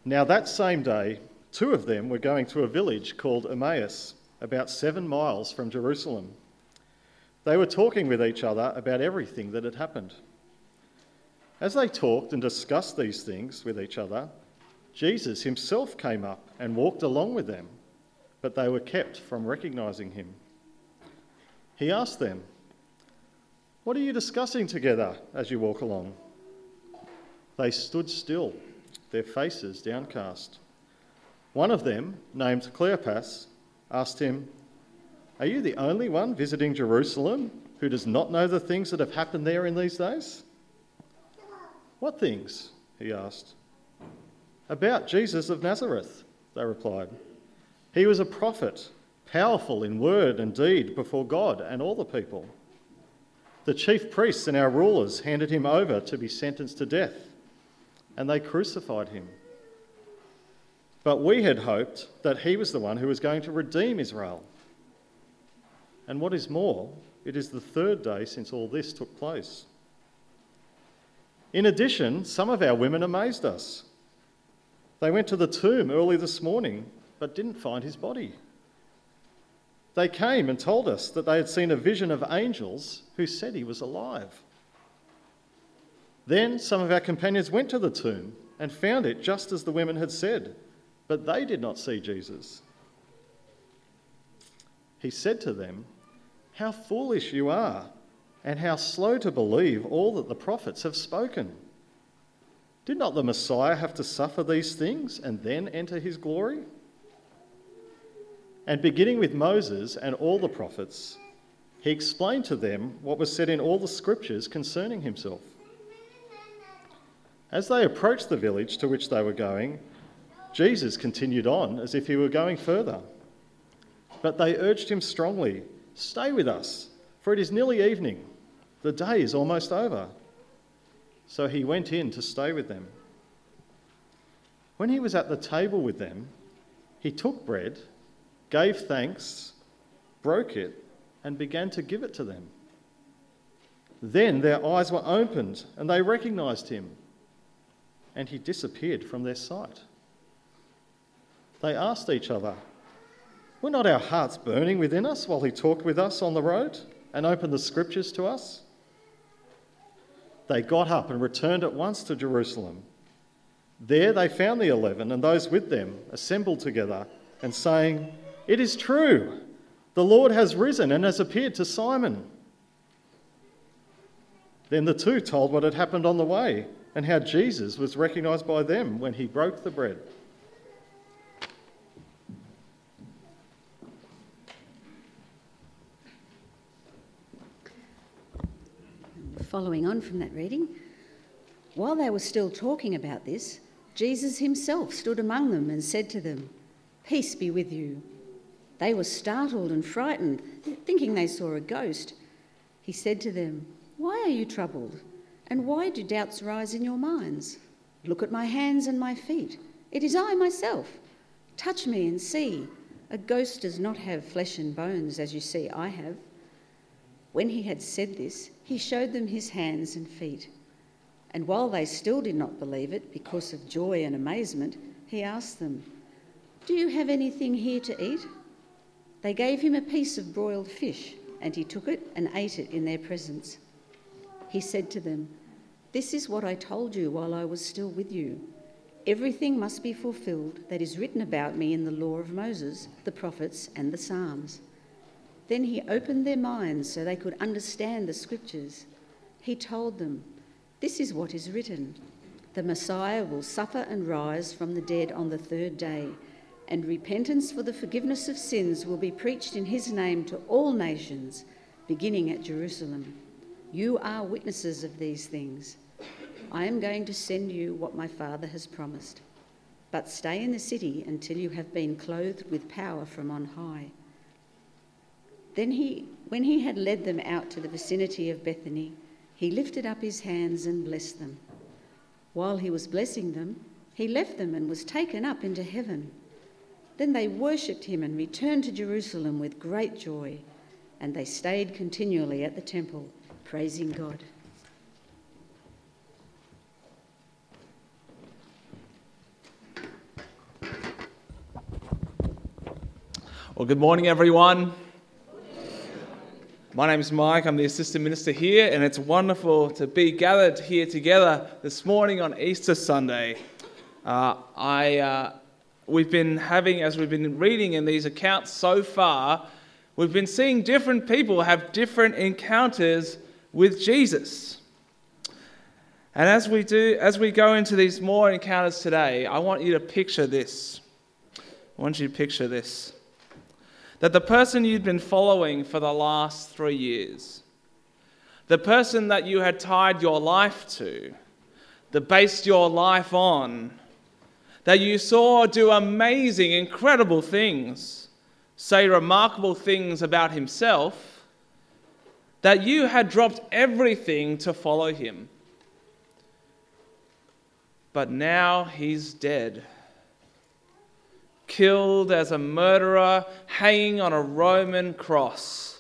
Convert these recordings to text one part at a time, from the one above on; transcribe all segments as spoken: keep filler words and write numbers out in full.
Now that same day, two of them were going to a village called Emmaus, about seven miles from Jerusalem. They were talking with each other about everything that had happened. As they talked and discussed these things with each other, Jesus himself came up and walked along with them, but they were kept from recognising him. He asked them, "What are you discussing together as you walk along?" They stood still, their faces downcast. One of them, named Cleopas, asked him, "Are you the only one visiting Jerusalem who does not know the things that have happened there in these days?" "What things?" he asked. "About Jesus of Nazareth," they replied. "He was a prophet, powerful in word and deed before God and all the people. The chief priests and our rulers handed him over to be sentenced to death, and they crucified him. But we had hoped that he was the one who was going to redeem Israel. And what is more, it is the third day since all this took place. In addition, some of our women amazed us. They went to the tomb early this morning, but didn't find his body. They came and told us that they had seen a vision of angels who said he was alive. Then some of our companions went to the tomb and found it just as the women had said, but they did not see Jesus." He said to them, "How foolish you are, and how slow to believe all that the prophets have spoken. Did not the Messiah have to suffer these things and then enter his glory?" And beginning with Moses and all the prophets, he explained to them what was said in all the scriptures concerning himself. As they approached the village to which they were going, Jesus continued on as if he were going further. But they urged him strongly, "Stay with us, for it is nearly evening. The day is almost over." So he went in to stay with them. When he was at the table with them, he took bread, gave thanks, broke it, and began to give it to them. Then their eyes were opened and they recognised him, and he disappeared from their sight. They asked each other, "Were not our hearts burning within us while he talked with us on the road and opened the scriptures to us?" They got up and returned at once to Jerusalem. There they found the eleven and those with them assembled together and saying, "It is true, the Lord has risen and has appeared to Simon." Then the two told what had happened on the way and how Jesus was recognised by them when he broke the bread. Following on from that reading, while they were still talking about this, Jesus himself stood among them and said to them, "Peace be with you." They were startled and frightened, thinking they saw a ghost. He said to them, "Why are you troubled? And why do doubts rise in your minds? Look at my hands and my feet. It is I myself. Touch me and see. A ghost does not have flesh and bones, as you see I have." When he had said this, he showed them his hands and feet. And while they still did not believe it because of joy and amazement, he asked them, "Do you have anything here to eat?" They gave him a piece of broiled fish, and he took it and ate it in their presence. He said to them, "This is what I told you while I was still with you. Everything must be fulfilled that is written about me in the law of Moses, the prophets, and the Psalms." Then he opened their minds so they could understand the scriptures. He told them, "This is what is written. The Messiah will suffer and rise from the dead on the third day, and repentance for the forgiveness of sins will be preached in his name to all nations, beginning at Jerusalem. You are witnesses of these things. I am going to send you what my Father has promised. But stay in the city until you have been clothed with power from on high." Then he, when he had led them out to the vicinity of Bethany, he lifted up his hands and blessed them. While he was blessing them, he left them and was taken up into heaven. Then they worshipped him and returned to Jerusalem with great joy, and they stayed continually at the temple, praising God. Well, good morning, everyone. My name is Mike. I'm the assistant minister here, and it's wonderful to be gathered here together this morning on Easter Sunday. Uh, I, uh, we've been having, as we've been reading in these accounts so far, we've been seeing different people have different encounters with Jesus. And as we do, as we go into these more encounters today, I want you to picture this. I want you to picture this. That the person you'd been following for the last three years, the person that you had tied your life to, that based your life on, that you saw do amazing, incredible things, say remarkable things about himself, that you had dropped everything to follow him. But now he's dead. Killed as a murderer, hanging on a Roman cross.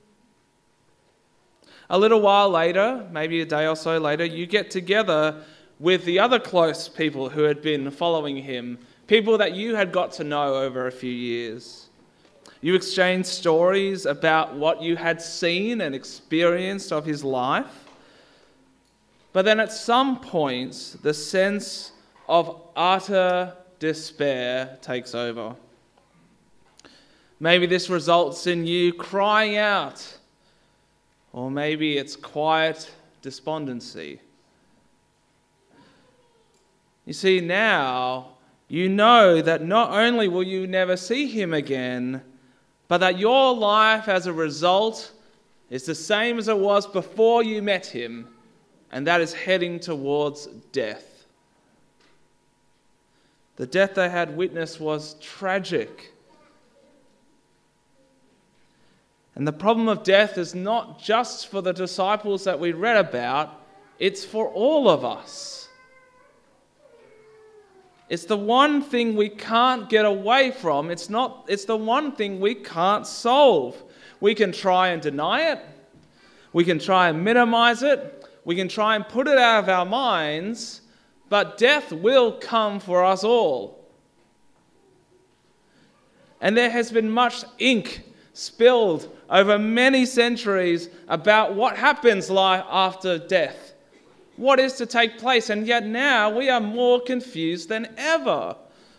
A little while later, maybe a day or so later, you get together with the other close people who had been following him, people that you had got to know over a few years. You exchange stories about what you had seen and experienced of his life. But then at some point, the sense of utter despair takes over. Maybe this results in you crying out, or maybe it's quiet despondency. You see, now you know that not only will you never see him again, but that your life as a result is the same as it was before you met him, and that is heading towards death. The death they had witnessed was tragic. And the problem of death is not just for the disciples that we read about, it's for all of us. It's the one thing we can't get away from. It's not, it's the one thing we can't solve. We can try and deny it. We can try and minimize it. We can try and put it out of our minds. But death will come for us all. And there has been much ink spilled over many centuries about what happens after death, what is to take place, and yet now we are more confused than ever.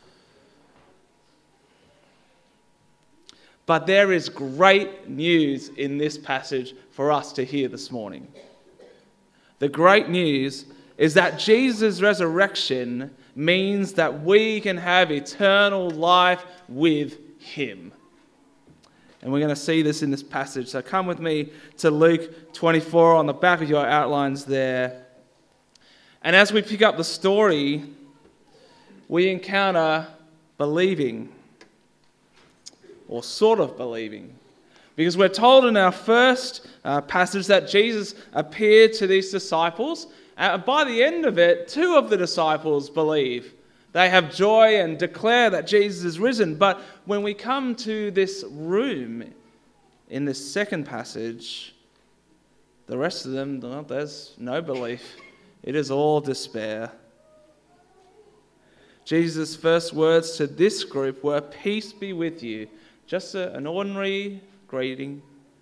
But there is great news in this passage for us to hear this morning. The great news is that Jesus' resurrection means that we can have eternal life with him. And we're going to see this in this passage. So come with me to Luke twenty-four on the back of your outlines there. And as we pick up the story, we encounter believing, or sort of believing. Because we're told in our first uh, passage that Jesus appeared to these disciples. Uh, by the end of it, two of the disciples believe. They have joy and declare that Jesus is risen. But when we come to this room in this second passage, the rest of them, well, there's no belief. It is all despair. Jesus' first words to this group were, "Peace be with you." Just a, an ordinary greeting.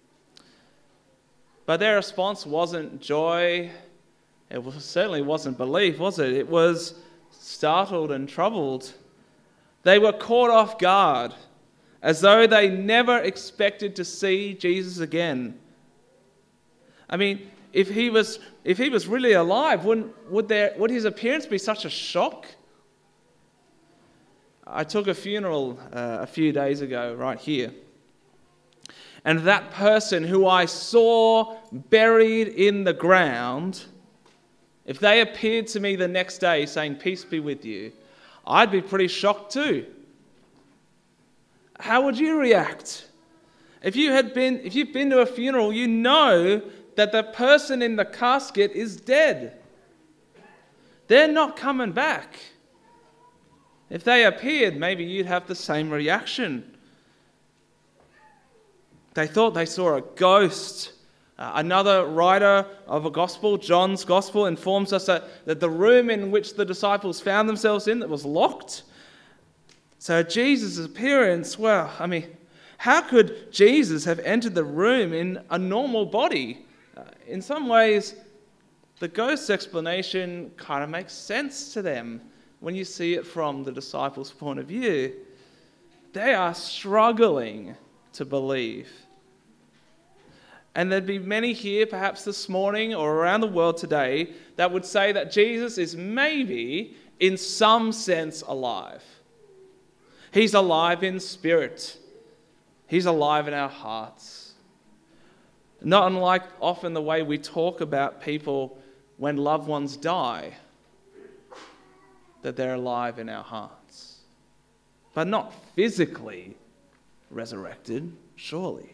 But their response wasn't joy. It was, certainly wasn't belief, was it? It was startled and troubled. They were caught off guard, as though they never expected to see Jesus again. I mean, if he was if he was really alive, wouldn't would there would his appearance be such a shock? I took a funeral uh, a few days ago, right here. And that person who I saw buried in the ground, if they appeared to me the next day saying, "Peace be with you," I'd be pretty shocked too. How would you react? If you had been, if you've been to a funeral, you know that the person in the casket is dead. They're not coming back. If they appeared, maybe you'd have the same reaction. They thought they saw a ghost. Uh, another writer of a gospel, John's gospel, informs us that, that the room in which the disciples found themselves in, that was locked. So Jesus' appearance, well, I mean, How could Jesus have entered the room in a normal body? Uh, in some ways, the ghost's explanation kind of makes sense to them when you see it from the disciples' point of view. They are struggling to believe. And there'd be many here, perhaps this morning or around the world today, that would say that Jesus is maybe, in some sense, alive. He's alive in spirit. He's alive in our hearts. Not unlike often the way we talk about people when loved ones die, that they're alive in our hearts. But not physically resurrected, surely.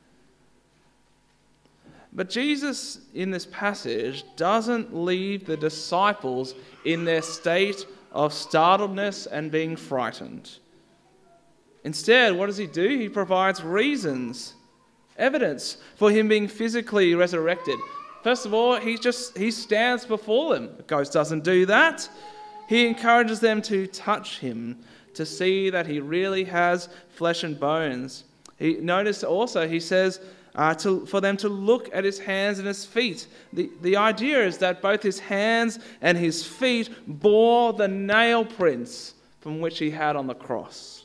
But Jesus, in this passage, doesn't leave the disciples in their state of startledness and being frightened. Instead, what does he do? He provides reasons, evidence for him being physically resurrected. First of all, he just he stands before them. The ghost doesn't do that. He encourages them to touch him, to see that he really has flesh and bones. He notice also he says uh, to, for them to look at his hands and his feet. The, the idea is that both his hands and his feet bore the nail prints from which he had on the cross.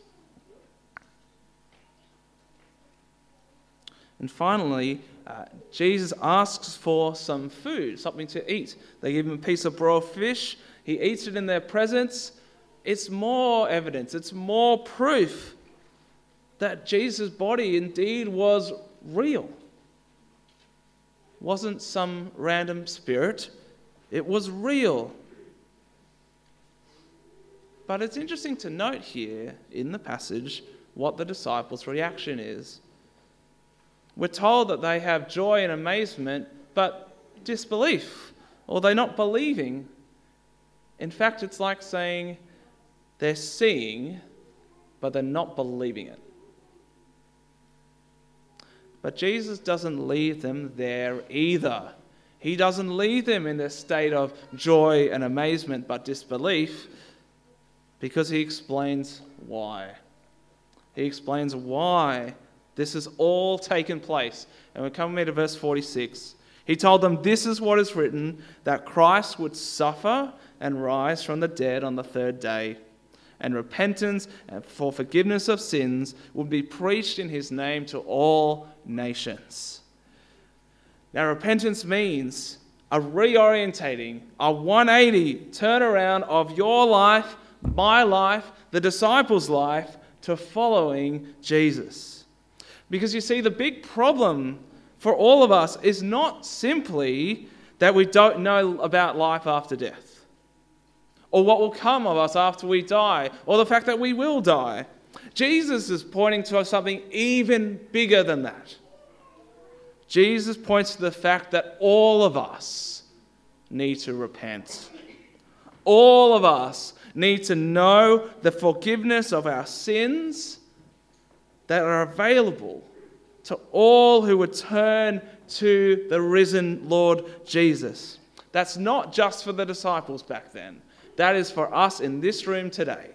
And finally, uh, Jesus asks for some food, something to eat. They give him a piece of broiled fish. He eats it in their presence. It's more evidence, it's more proof that Jesus' body indeed was real. It wasn't some random spirit. It was real. But it's interesting to note here in the passage what the disciples' reaction is. We're told that they have joy and amazement, but disbelief, or they're not believing. In fact, it's like saying they're seeing, but they're not believing it. But Jesus doesn't leave them there either. He doesn't leave them in this state of joy and amazement, but disbelief, because he explains why. He explains why this has all taken place. And we come to verse forty-six. He told them, "This is what is written, that Christ would suffer and rise from the dead on the third day, and repentance and for forgiveness of sins would be preached in his name to all nations." Now, repentance means a reorientating, a one eighty turnaround of your life, my life, the disciples' life, to following Jesus. Because you see, the big problem for all of us is not simply that we don't know about life after death, or what will come of us after we die, or the fact that we will die. Jesus is pointing to something even bigger than that. Jesus points to the fact that all of us need to repent. All of us need to know the forgiveness of our sins that are available to all who would turn to the risen Lord Jesus. That's not just for the disciples back then. That is for us in this room today.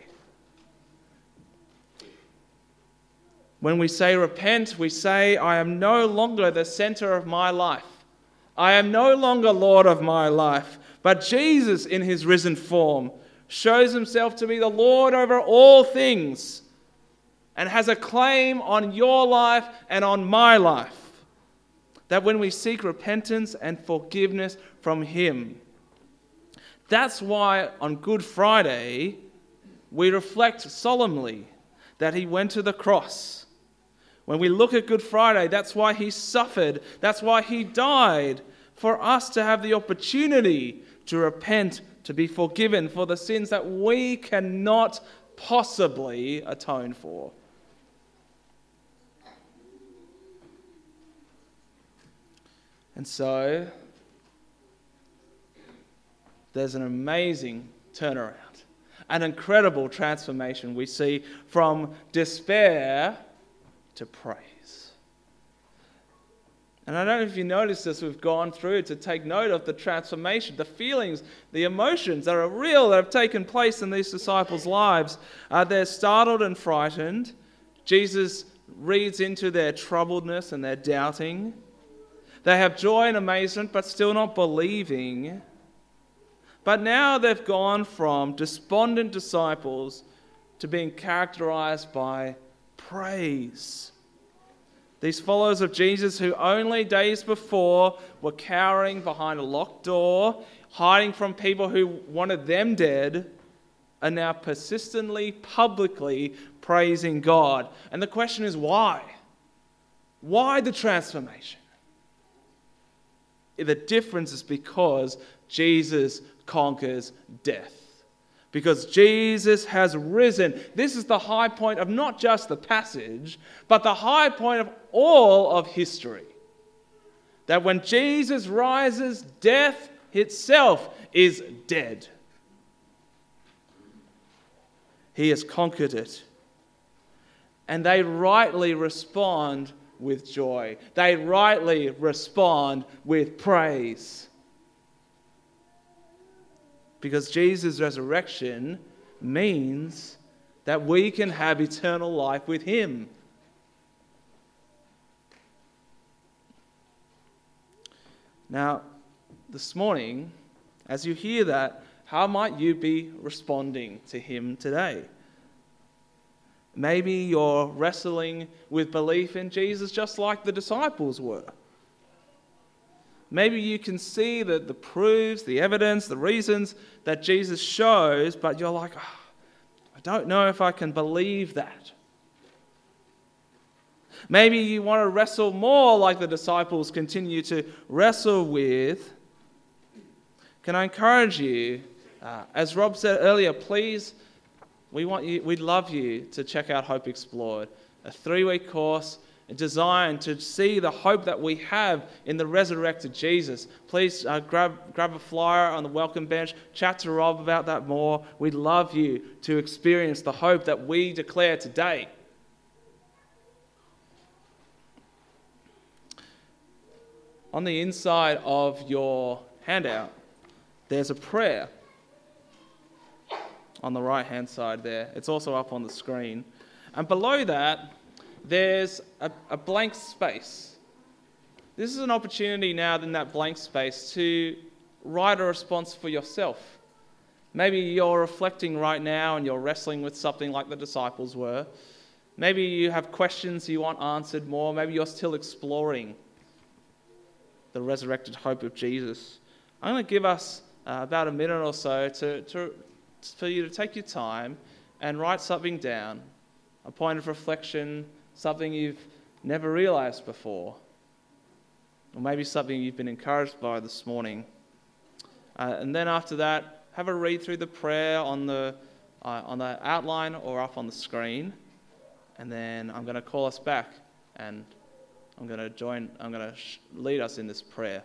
When we say repent, we say, I am no longer the center of my life. I am no longer Lord of my life. But Jesus, in his risen form, shows himself to be the Lord over all things and has a claim on your life and on my life. That when we seek repentance and forgiveness from him, that's why on Good Friday we reflect solemnly that he went to the cross. When we look at Good Friday, that's why he suffered. That's why he died, for us to have the opportunity to repent, to be forgiven for the sins that we cannot possibly atone for. And so, there's an amazing turnaround, an incredible transformation we see from despair to praise. And I don't know if you noticed this, we've gone through to take note of the transformation, the feelings, the emotions that are real, that have taken place in these disciples' lives. Uh, they're startled and frightened. Jesus reads into their troubledness and their doubting. They have joy and amazement, but still not believing. But now they've gone from despondent disciples to being characterized by praise. These followers of Jesus, who only days before were cowering behind a locked door, hiding from people who wanted them dead, are now persistently, publicly praising God. And the question is, why? Why the transformation? The difference is because Jesus conquers death. Because Jesus has risen. This is the high point of not just the passage, but the high point of all of history. That when Jesus rises, death itself is dead. He has conquered it. And they rightly respond with joy. They rightly respond with praise. Because Jesus' resurrection means that we can have eternal life with him. Now, this morning, as you hear that, how might you be responding to him today? Maybe you're wrestling with belief in Jesus just like the disciples were. Maybe you can see the, the proofs, the evidence, the reasons that Jesus shows, but you're like, oh, I don't know if I can believe that. Maybe you want to wrestle more like the disciples continue to wrestle with. Can I encourage you, uh, as Rob said earlier, please, we want you, we'd love you to check out Hope Explored, a three-week course designed to see the hope that we have in the resurrected Jesus. Please uh, grab grab a flyer on the welcome bench, chat to Rob about that more. We'd love you to experience the hope that we declare today. On the inside of your handout, there's a prayer on the right-hand side there. It's also up on the screen. And below that, there's a, a blank space. This is an opportunity now in that blank space to write a response for yourself. Maybe you're reflecting right now and you're wrestling with something like the disciples were. Maybe you have questions you want answered more. Maybe you're still exploring the resurrected hope of Jesus. I'm going to give us uh, about a minute or so to, to, for you to take your time and write something down, a point of reflection, something you've never realized before, or maybe something you've been encouraged by this morning. Uh, and then after that, have a read through the prayer on the uh, on the outline or up on the screen, and then I'm going to call us back, and I'm going to join. I'm going to sh- lead us in this prayer.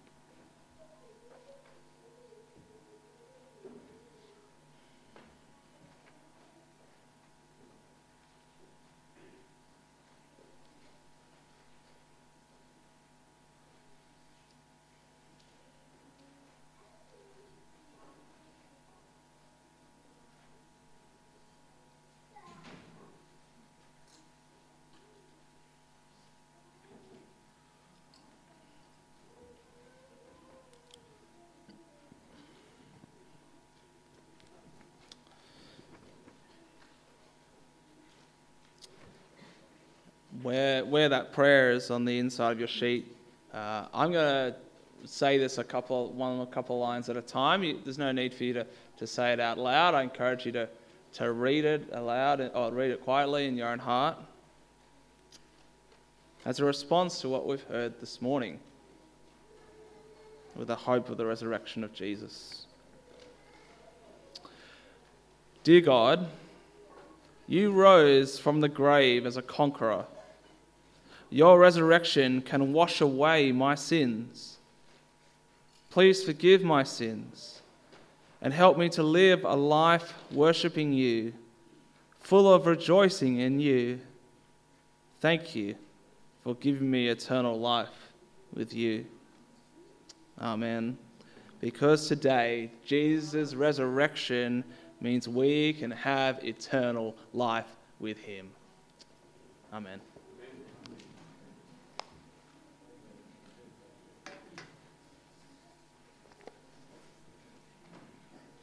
Where where that prayer is on the inside of your sheet, uh, I'm going to say this a couple, one a couple lines at a time. You, there's no need for you to, to say it out loud. I encourage you to, to read it aloud or read it quietly in your own heart as a response to what we've heard this morning with the hope of the resurrection of Jesus. Dear God, you rose from the grave as a conqueror. Your resurrection can wash away my sins. Please forgive my sins and help me to live a life worshipping you, full of rejoicing in you. Thank you for giving me eternal life with you. Amen. Because today, Jesus' resurrection means we can have eternal life with him. Amen.